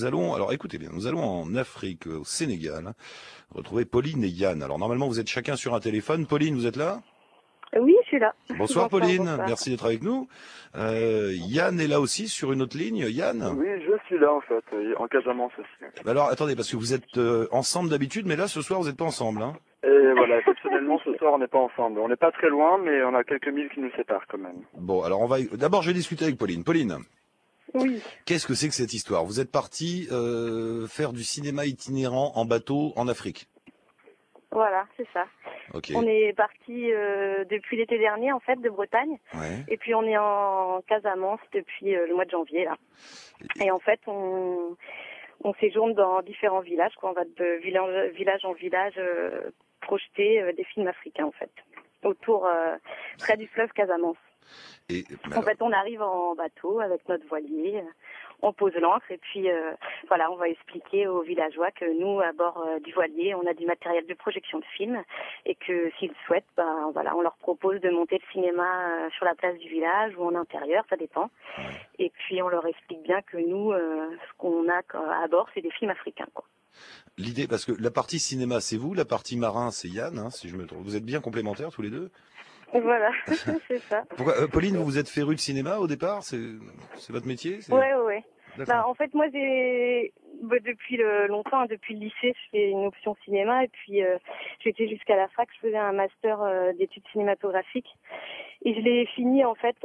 Alors écoutez bien, nous allons en Afrique, au Sénégal, retrouver Pauline et Yann. Alors normalement vous êtes chacun sur un téléphone. Pauline, vous êtes là? Oui, je suis là. Bonsoir Bonsoir, Pauline, bonsoir. merci d'être avec nous. Yann est là aussi sur une autre ligne. Yann? Oui, je suis là en fait, en Casamance aussi. Alors attendez, parce que vous êtes ensemble d'habitude, mais là ce soir vous n'êtes pas ensemble, hein? Et voilà, exceptionnellement ce soir on n'est pas ensemble. On n'est pas très loin, mais on a quelques milles qui nous séparent quand même. Bon, alors d'abord je vais discuter avec Pauline. Pauline, Oui, qu'est-ce que c'est que cette histoire? Vous êtes parti faire du cinéma itinérant en bateau en Afrique. voilà, c'est ça. Ok. On est parti depuis l'été dernier, en fait, de Bretagne. Ouais. Et puis on est en Casamance depuis le mois de janvier, là. Et en fait, on séjourne dans différents villages, quoi. On va de village en village projeter des films africains, en fait. Autour, près du fleuve Casamance. Et En fait, on arrive en bateau avec notre voilier, on pose l'ancre et puis voilà, on va expliquer aux villageois que nous, à bord du voilier, on a du matériel de projection de film et que s'ils souhaitent, ben voilà, on leur propose de monter le cinéma sur la place du village ou en intérieur, ça dépend. Ouais. Et puis on leur explique bien que nous, ce qu'on a à bord, c'est des films africains, quoi. L'idée, parce que la partie cinéma c'est vous, la partie marin c'est Yann, hein, si je me trompe. Vous êtes bien complémentaires tous les deux. Voilà, c'est ça. Pourquoi, Pauline, vous êtes férue de cinéma au départ? C'est votre métier? Ouais. D'accord. Bah, en fait, moi, depuis longtemps, hein, depuis le lycée, je fais une option cinéma et puis j'étais jusqu'à la fac, je faisais un master d'études cinématographiques et je l'ai fini en fait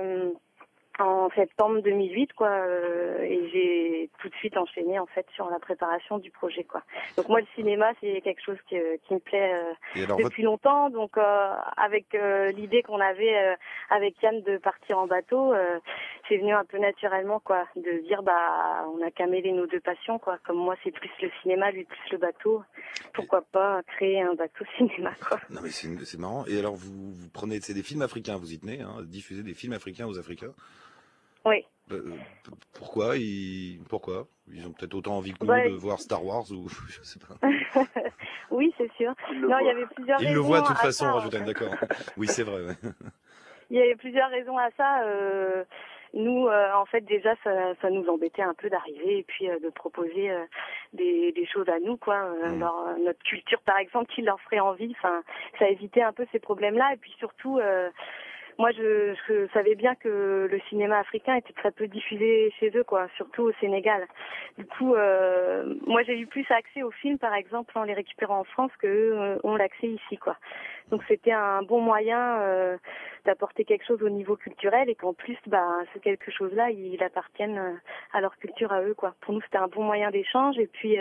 en septembre 2008, quoi, et j'ai tout de suite enchaîné en fait sur la préparation du projet, quoi. Donc moi, le cinéma, c'est quelque chose qui me plaît Et alors depuis longtemps. Donc avec l'idée qu'on avait avec Yann de partir en bateau, c'est venu un peu naturellement, quoi, de dire bah on a qu'à mêler nos deux passions, quoi. Comme moi, c'est plus le cinéma, lui plus le bateau. Pourquoi pas créer un bateau cinéma, quoi. Non mais c'est marrant. Et alors vous prenez, c'est des films africains, vous y tenez, hein, diffuser des films africains aux Africains. Oui. Pourquoi ils ont peut-être autant envie que nous Ouais. de voir Star Wars ou je sais pas. Oui, c'est sûr. Non, il y avait plusieurs Ils raisons le voient de toute à façon, ça, en rajoute fait. d'accord. Oui, c'est vrai. Ouais. Il y avait plusieurs raisons à ça. Nous, en fait, déjà, ça nous embêtait un peu d'arriver et puis de proposer des choses à nous, quoi. Notre culture, par exemple, qui leur ferait envie. Enfin, ça évitait un peu ces problèmes-là. Et puis surtout, moi, je savais bien que le cinéma africain était très peu diffusé chez eux, quoi, surtout au Sénégal. Du coup, moi, j'ai eu plus accès aux films, par exemple, en les récupérant en France, que eux ont l'accès ici, quoi. Donc, c'était un bon moyen d'apporter quelque chose au niveau culturel et qu'en plus, bah, ce quelque chose-là, il appartienne à leur culture à eux, quoi. Pour nous, c'était un bon moyen d'échange et puis.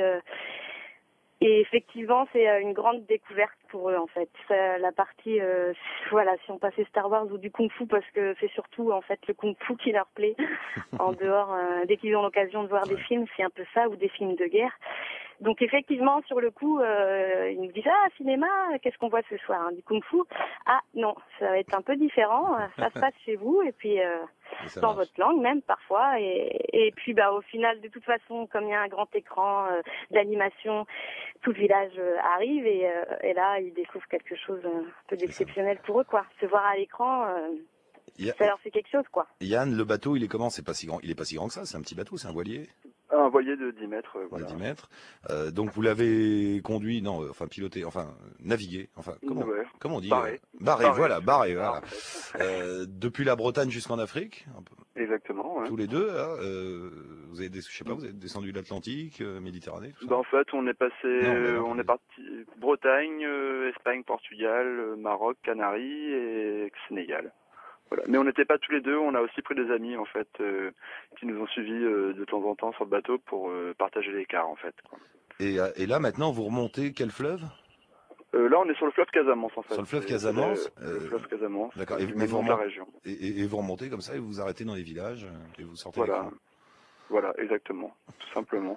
Et effectivement, c'est une grande découverte pour eux, en fait. La partie, voilà, si on passait Star Wars ou du Kung-Fu, parce que c'est surtout, en fait, le Kung-Fu qui leur plaît. En dehors, dès qu'ils ont l'occasion de voir des films, c'est un peu ça, ou des films de guerre. Donc effectivement, sur le coup, ils nous disent « Ah, cinéma, qu'est-ce qu'on voit ce soir, hein, du kung-fu ?» Ah non, ça va être un peu différent, ça se passe chez vous et puis dans votre langue même parfois. Et puis bah au final, de toute façon, comme il y a un grand écran d'animation, tout le village arrive et là, ils découvrent quelque chose un peu d'exceptionnel pour eux, quoi. Se voir à l'écran, ça leur fait quelque chose, quoi. Yann, le bateau, il est comment? C'est pas si grand. Il est pas si grand que ça. C'est un petit bateau, c'est un voilier. Un voilier de 10 mètres, voilà. De 10 mètres. Donc vous l'avez conduit, non, enfin piloté, enfin navigué, enfin comment on dit? Barré, voilà. Depuis la Bretagne jusqu'en Afrique. Exactement. Ouais. Tous les deux, là, vous avez, je sais pas, vous êtes descendu l'Atlantique, Méditerranée, tout ça. Ben, en fait, on est parti Bretagne, Espagne, Portugal, Maroc, Canaries et Sénégal. Voilà. Mais on n'était pas tous les deux, on a aussi pris des amis en fait qui nous ont suivis de temps en temps sur le bateau pour partager l'écart en fait, quoi. Et là maintenant vous remontez quel fleuve? Là on est sur le fleuve Casamance en fait. Sur le fleuve Casamance. Le fleuve Casamance. D'accord. Du même nom de la région. Et vous remontez comme ça et vous vous arrêtez dans les villages et vous sortez l'écran. Voilà, exactement, tout simplement.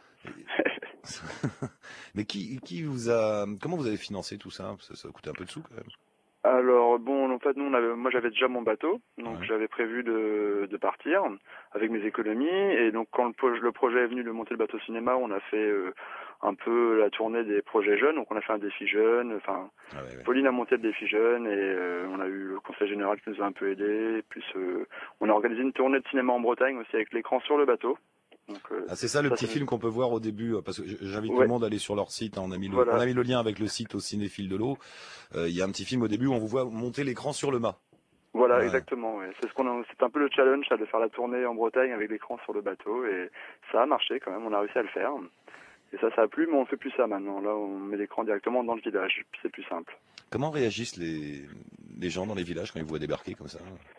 Mais comment vous avez financé tout ça? Ça coûtait un peu de sous quand même. Alors bon, en fait, moi j'avais déjà mon bateau, donc j'avais prévu de partir avec mes économies. Et donc quand le projet est venu de monter le bateau cinéma, on a fait un peu la tournée des projets jeunes. Donc on a fait un défi jeune. Enfin, Pauline a monté le défi jeune et on a eu le conseil général qui nous a un peu aidé. Plus on a organisé une tournée de cinéma en Bretagne aussi avec l'écran sur le bateau. Donc, c'est ça le petit film qu'on peut voir au début, parce que j'invite tout le monde à aller sur leur site. Hein, on a mis le lien avec le site au Cinéphile de l'eau. Il y a un petit film au début où on vous voit monter l'écran sur le mât. Voilà, exactement. Ouais. C'est un peu le challenge, ça, de faire la tournée en Bretagne avec l'écran sur le bateau, et ça a marché quand même. On a réussi à le faire. Et ça a plu, mais on fait plus ça maintenant. Là, on met l'écran directement dans le village, puis c'est plus simple. Comment réagissent les gens dans les villages quand ils vous voient débarquer comme ça?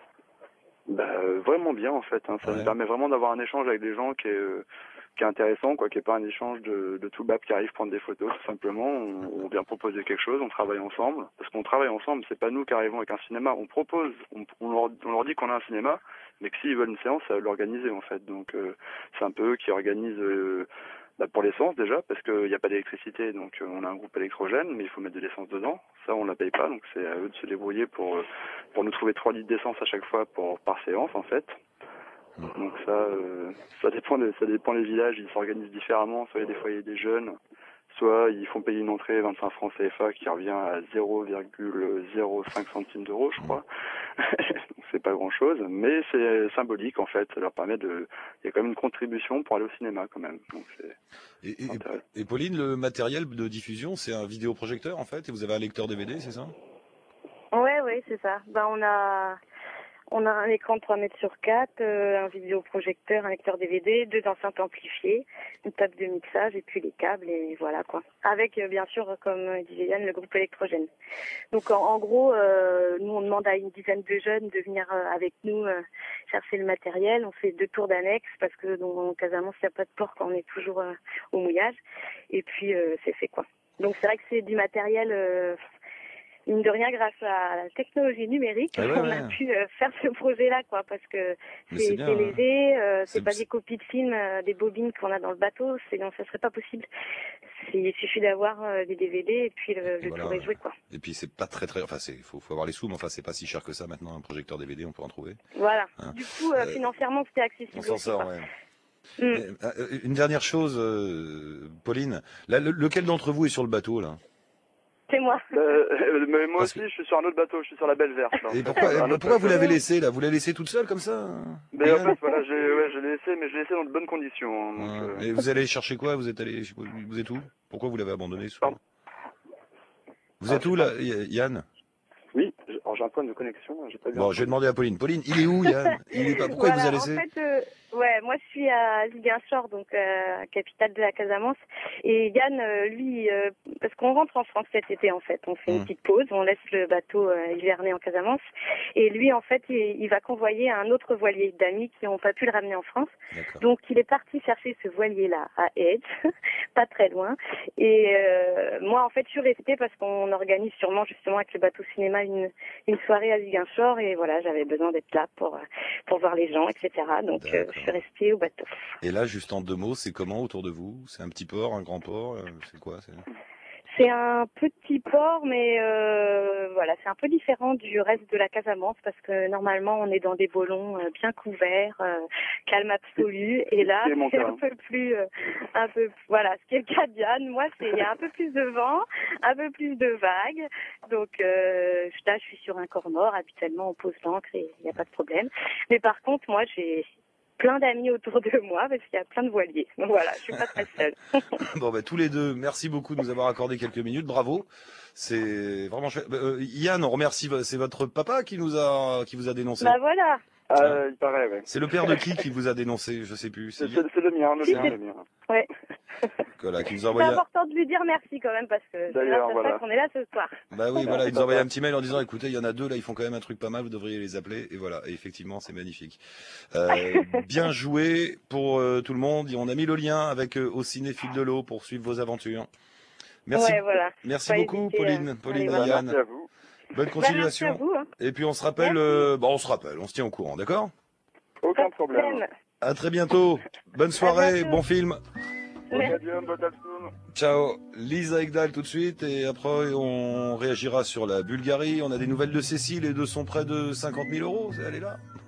Vraiment bien en fait. Hein. Ça nous permet vraiment d'avoir un échange avec des gens qui est intéressant, quoi, qui est pas un échange de tout bab qui arrive prendre des photos. Tout simplement, on vient proposer quelque chose, on travaille ensemble. Parce qu'on travaille ensemble, c'est pas nous qui arrivons avec un cinéma. On propose, on leur dit qu'on a un cinéma, mais que s'ils veulent une séance, à l'organiser en fait. Donc c'est un peu eux qui organisent. Pour l'essence déjà, parce qu'il n'y a pas d'électricité, donc on a un groupe électrogène, mais il faut mettre de l'essence dedans. Ça, on la paye pas, donc c'est à eux de se débrouiller pour nous trouver 3 litres d'essence à chaque fois par séance, en fait. Donc ça dépend des villages, ils s'organisent différemment. Soit il y a des foyers des jeunes, soit ils font payer une entrée 25 francs CFA qui revient à 0,05 centimes d'euros, je crois. Donc c'est pas grand chose, mais c'est symbolique en fait. Ça leur permet il y a quand même une contribution pour aller au cinéma quand même. Donc et Pauline, le matériel de diffusion, c'est un vidéoprojecteur en fait, et vous avez un lecteur DVD, c'est ça? Ouais, c'est ça. On a un écran de 3 mètres sur 4, un vidéoprojecteur, un lecteur DVD, 2 enceintes amplifiées, une table de mixage et puis les câbles et voilà quoi. Avec bien sûr, comme disait Yann, le groupe électrogène. Donc en gros, nous on demande à une dizaine de jeunes de venir avec nous chercher le matériel. On fait 2 tours d'annexe parce que dans Casamance il n'y a pas de port quand on est toujours au mouillage. Et puis c'est fait quoi. Donc c'est vrai que c'est du matériel... mine de rien, grâce à la technologie numérique, on a pu faire ce projet-là, quoi, parce que c'est léger, c'est pas des copies de films, des bobines qu'on a dans le bateau, non, ça serait pas possible. Il suffit d'avoir des DVD et puis le tour est joué, quoi. Et puis c'est pas très, enfin faut avoir les sous, mais enfin c'est pas si cher que ça maintenant, un projecteur DVD, on peut en trouver. Voilà. Hein. Du coup, financièrement, c'était accessible. On s'en sort, ouais. Une dernière chose, Pauline, lequel d'entre vous est sur le bateau là? C'est moi. Mais moi aussi, je suis sur un autre bateau, je suis sur la Belle Verte. Et pourquoi vous l'avez laissé là? Vous l'avez laissé toute seule comme ça? Mais en fait, voilà, je l'ai laissé, mais je l'ai laissé dans de bonnes conditions. Hein, donc, Et vous allez chercher quoi? Vous êtes où? Pourquoi vous l'avez abandonné? Vous êtes où là, Yann? Oui, j'ai un point de connexion, j'ai pas bien. Bon, je vais demander à Pauline. Pauline, il est où, Yann? Pourquoi il vous a laissé? En fait, moi je suis à Ziguinchor, donc capitale de la Casamance. Et Yann, lui, parce qu'on rentre en France cet été en fait, on fait une petite pause, on laisse le bateau hiverner en Casamance. Et lui, en fait, il va convoyer un autre voilier d'amis qui n'ont pas pu le ramener en France. Donc il est parti chercher ce voilier-là à Edge, pas très loin. Et moi, en fait, je suis restée parce qu'on organise sûrement justement avec le bateau cinéma une soirée à Ziguinchor et voilà, j'avais besoin d'être là pour voir les gens, etc. Donc je suis restée au bateau. Et là, juste en 2 mots, c'est comment autour de vous? C'est un petit port, un grand port? C'est quoi? C'est un petit port, mais voilà, c'est un peu différent du reste de la Casamance parce que normalement on est dans des bolons bien couverts, calme absolu. Et là, c'est un peu plus, voilà, ce qui est le cas de Yann. Moi, il y a un peu plus de vent, un peu plus de vagues. Donc là, je suis sur un corps mort. Habituellement, on pose l'ancre et il n'y a pas de problème. Mais par contre, moi, j'ai plein d'amis autour de moi parce qu'il y a plein de voiliers. Donc voilà, je suis pas très seule. Bon, tous les deux, merci beaucoup de nous avoir accordé quelques minutes. Bravo. C'est vraiment chouette. Yann, on remercie, c'est votre papa qui vous a dénoncé. Bah voilà. Il paraît, ouais. C'est le père de qui vous a dénoncé? Je sais plus. C'est le mien, le mien. Ouais. Voilà, qui nous a envoyé. C'est important de lui dire merci quand même parce que c'est ça qu'on est là ce soir. Bah oui, voilà, il nous a envoyé un petit mail en disant écoutez, il y en a 2 là, ils font quand même un truc pas mal, vous devriez les appeler. Et voilà, et effectivement, c'est magnifique. Bien joué pour tout le monde. On a mis le lien avec au Cinéphile de l'eau pour suivre vos aventures. Merci. Ouais, voilà. Merci beaucoup, Pauline et Yann. Merci à vous. Bonne continuation. Merci à vous, hein. Et puis on se rappelle, on se tient au courant, d'accord? Aucun problème. À très bientôt. Bonne soirée, bon film. Ciao. Lisa Ekdal tout de suite et après on réagira sur la Bulgarie. On a des nouvelles de Cécile et de son prêt de 50 000 €. Elle est là.